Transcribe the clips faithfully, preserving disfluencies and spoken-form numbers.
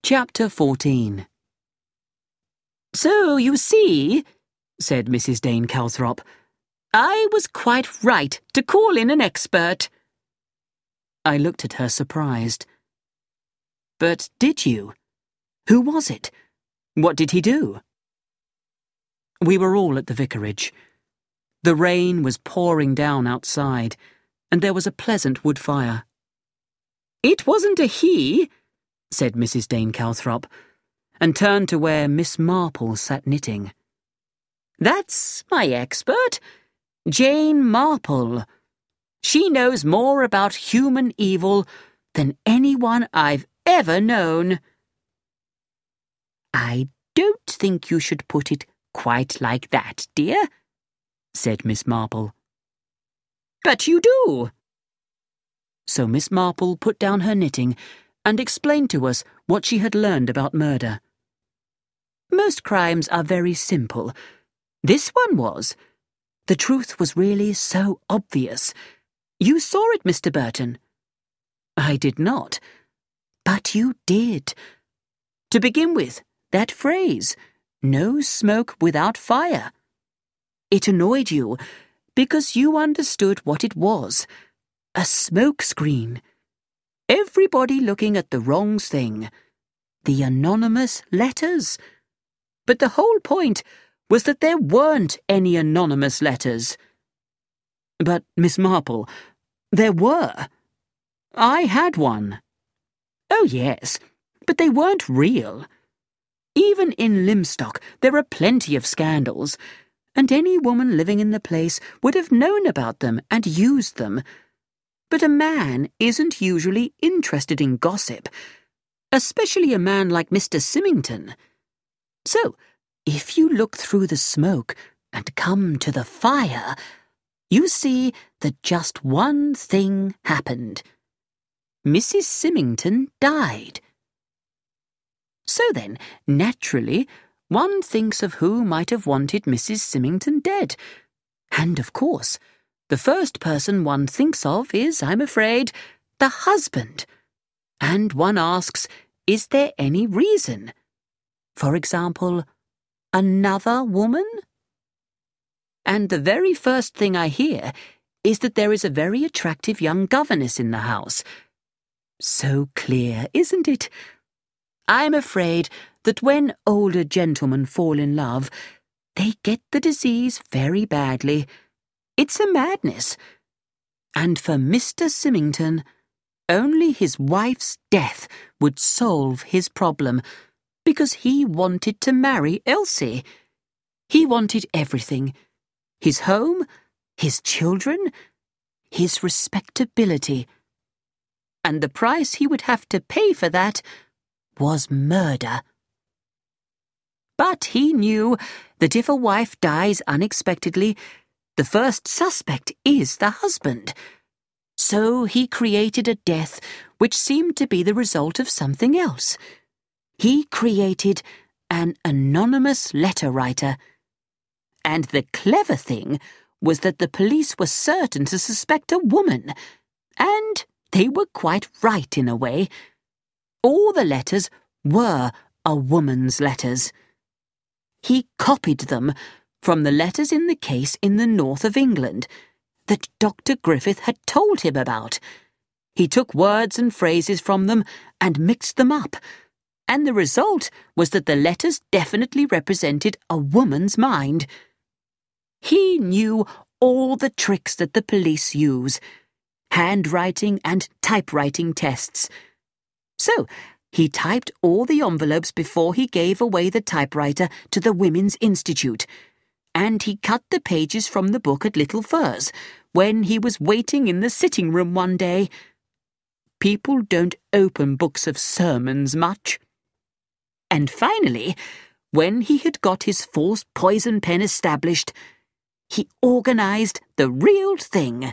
Chapter fourteen. "So, you see," said Missus Dane Calthrop, "I was quite right to call in an expert." I looked at her surprised. "But did you? Who was it? What did he do?" We were all at the vicarage. The rain was pouring down outside, and there was a pleasant wood fire. "It wasn't a he," said Missus Dane Calthrop, and turned to where Miss Marple sat knitting. "That's my expert, Jane Marple. She knows more about human evil than anyone I've ever known." "I don't think you should put it quite like that, dear," said Miss Marple. "But you do." So Miss Marple put down her knitting and explained to us what she had learned about murder. Most crimes are very simple. This one was. The truth was really so obvious. You saw it, Mister Burton. I did not. But you did. To begin with, that phrase, "no smoke without fire." It annoyed you because you understood what it was. A smoke screen. Everybody looking at the wrong thing. The anonymous letters. But the whole point was that there weren't any anonymous letters. But, Miss Marple, there were. I had one. Oh, yes, but they weren't real. Even in Lymstock there are plenty of scandals, and any woman living in the place would have known about them and used them. But a man isn't usually interested in gossip, especially a man like Mister Symington. So, if you look through the smoke and come to the fire, you see that just one thing happened. Missus Symington died. So then, naturally, one thinks of who might have wanted Missus Symington dead. And, of course, the first person one thinks of is, I'm afraid, the husband. And one asks, is there any reason? For example, another woman? And the very first thing I hear is that there is a very attractive young governess in the house. So clear, isn't it? I'm afraid that when older gentlemen fall in love, they get the disease very badly. It's a madness. And for Mister Symington, only his wife's death would solve his problem, because he wanted to marry Elsie. He wanted everything. His home, his children, his respectability. And the price he would have to pay for that was murder. But he knew that if a wife dies unexpectedly, the first suspect is the husband. So he created a death which seemed to be the result of something else. He created an anonymous letter writer. And the clever thing was that the police were certain to suspect a woman. And they were quite right in a way. All the letters were a woman's letters. He copied them from the letters in the case in the north of England that Doctor Griffith had told him about. He took words and phrases from them and mixed them up, and the result was that the letters definitely represented a woman's mind. He knew all the tricks that the police use, handwriting and typewriting tests. So, he typed all the envelopes before he gave away the typewriter to the Women's Institute, and he cut the pages from the book at Little Furze when he was waiting in the sitting room one day. People don't open books of sermons much. And finally, when he had got his false poison pen established, he organised the real thing.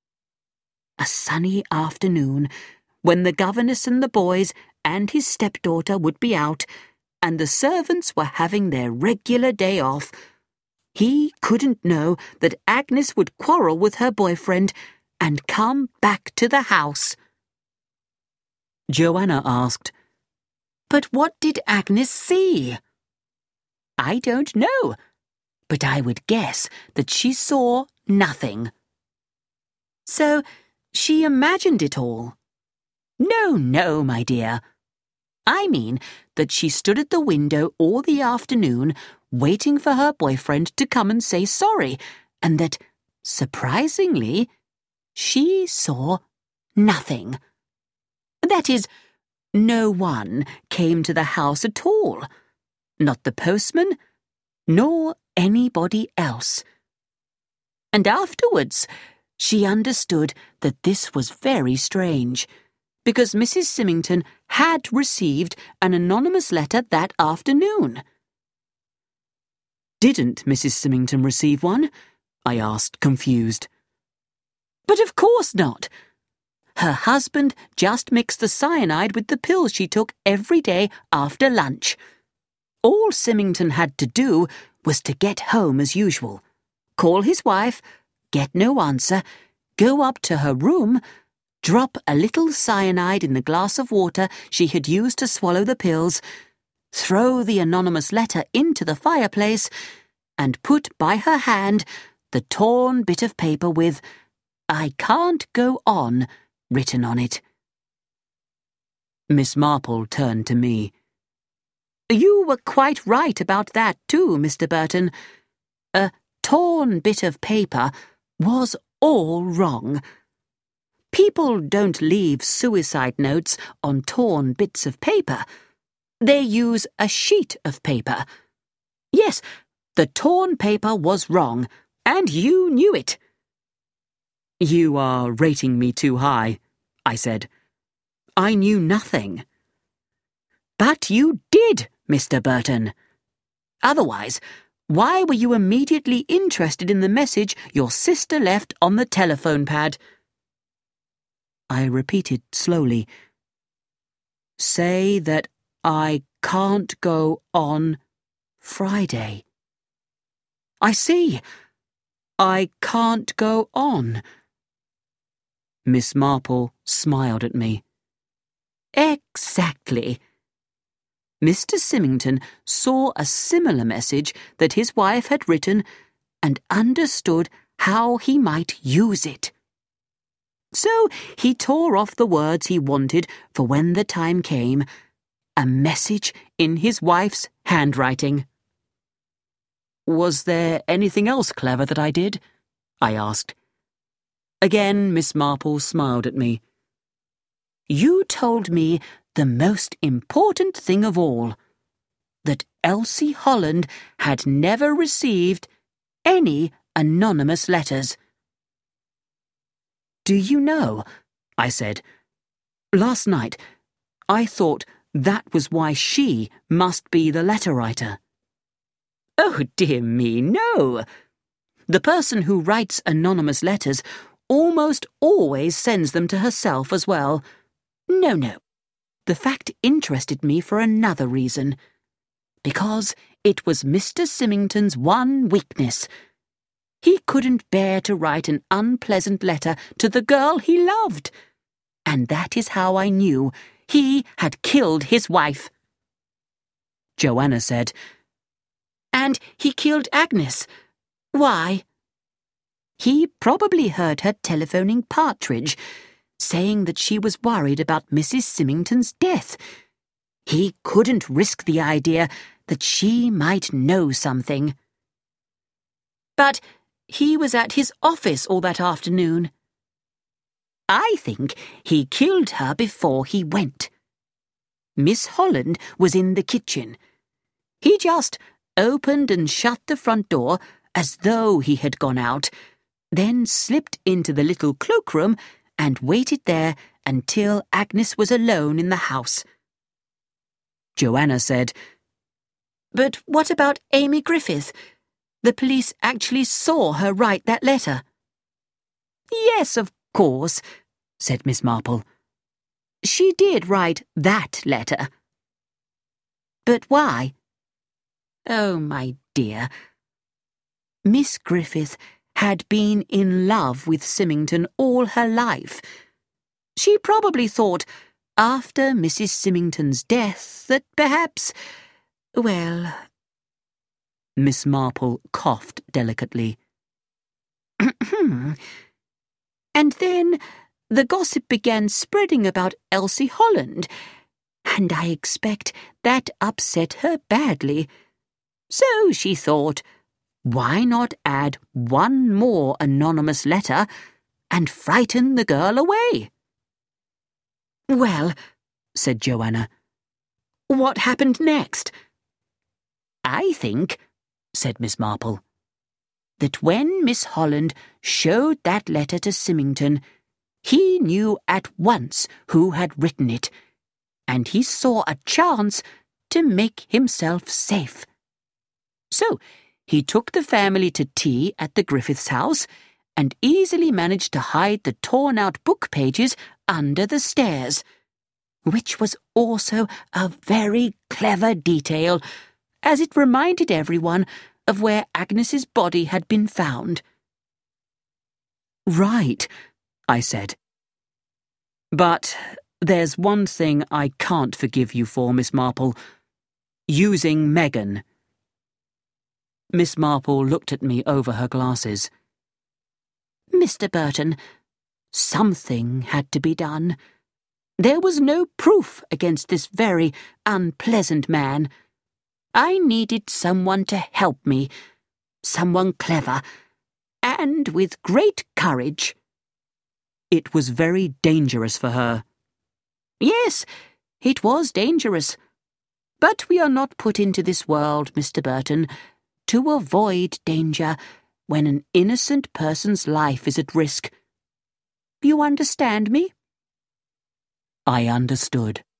A sunny afternoon, when the governess and the boys and his stepdaughter would be out, and the servants were having their regular day off, he couldn't know that Agnes would quarrel with her boyfriend and come back to the house. Joanna asked, But what did Agnes see? I don't know, but I would guess that she saw nothing. So she imagined it all. No, no, my dear. I mean that she stood at the window all the afternoon waiting for her boyfriend to come and say sorry, and that, surprisingly, she saw nothing. That is, no one came to the house at all. Not the postman, nor anybody else. And afterwards, she understood that this was very strange, because Missus Symington had received an anonymous letter that afternoon. Didn't Missus Symington receive one? I asked, confused. But of course not. Her husband just mixed the cyanide with the pills she took every day after lunch. All Symington had to do was to get home as usual, call his wife, get no answer, go up to her room, drop a little cyanide in the glass of water she had used to swallow the pills, throw the anonymous letter into the fireplace, and put by her hand the torn bit of paper with "I can't go on" written on it. Miss Marple turned to me. You were quite right about that too, Mister Burton. A torn bit of paper was all wrong. People don't leave suicide notes on torn bits of paper. They use a sheet of paper. Yes, the torn paper was wrong, and you knew it. You are rating me too high, I said. I knew nothing. But you did, Mister Burton. Otherwise, why were you immediately interested in the message your sister left on the telephone pad? I repeated slowly. Say that I can't go on Friday. I see. I can't go on. Miss Marple smiled at me. Exactly. Mister Symington saw a similar message that his wife had written and understood how he might use it. So he tore off the words he wanted for when the time came, a message in his wife's handwriting. Was there anything else clever that I did? I asked. Again, Miss Marple smiled at me. You told me the most important thing of all, that Elsie Holland had never received any anonymous letters. Do you know, I said, last night I thought that was why she must be the letter writer. Oh, dear me, no. The person who writes anonymous letters almost always sends them to herself as well. No, no. The fact interested me for another reason. Because it was Mister Symington's one weakness. He couldn't bear to write an unpleasant letter to the girl he loved. And that is how I knew he had killed his wife. Joanna said, And he killed Agnes. Why? He probably heard her telephoning Partridge, saying that she was worried about Missus Symington's death. He couldn't risk the idea that she might know something. But he was at his office all that afternoon. I think he killed her before he went. Miss Holland was in the kitchen. He just opened and shut the front door as though he had gone out, then slipped into the little cloakroom and waited there until Agnes was alone in the house. Joanna said, But what about Amy Griffith? The police actually saw her write that letter. Yes, of course, said Miss Marple. She did write that letter. But why? Oh, my dear. Miss Griffith had been in love with Symington all her life. She probably thought, after Missus Symington's death that perhaps, well—" Miss Marple coughed delicately. "And then the gossip began spreading about Elsie Holland, and I expect that upset her badly. So she thought, why not add one more anonymous letter and frighten the girl away?" "Well," said Joanna, "what happened next?" "I think," said Miss Marple, "that when Miss Holland showed that letter to Symington, he knew at once who had written it, and he saw a chance to make himself safe. So he took the family to tea at the Griffiths' house and easily managed to hide the torn-out book pages under the stairs, which was also a very clever detail, as it reminded everyone of where Agnes's body had been found." "Right," I said. "But there's one thing I can't forgive you for, Miss Marple. Using Megan." Miss Marple looked at me over her glasses. "Mister Burton, something had to be done. There was no proof against this very unpleasant man. I needed someone to help me, someone clever, and with great courage." "It was very dangerous for her." "Yes, it was dangerous. But we are not put into this world, Mister Burton, to avoid danger when an innocent person's life is at risk. You understand me?" I understood.